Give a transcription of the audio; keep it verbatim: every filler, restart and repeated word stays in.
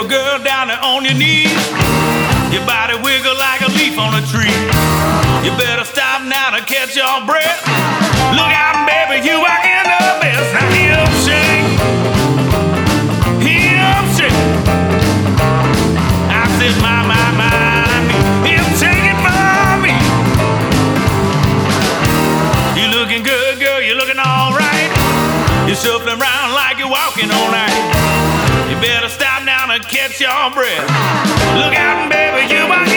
girl down there on your knees. Your body wiggle like a leaf on a tree. You better stop now to catch your breath. Look out, baby, you are in the mess. Now hear 'em sing, hear 'em sing. I said, my, my, my, he'll take it from me. You looking good, girl, you looking all right. You're shuffling around like you're walking all night. You better stop now to catch your breath. Look out, baby, you are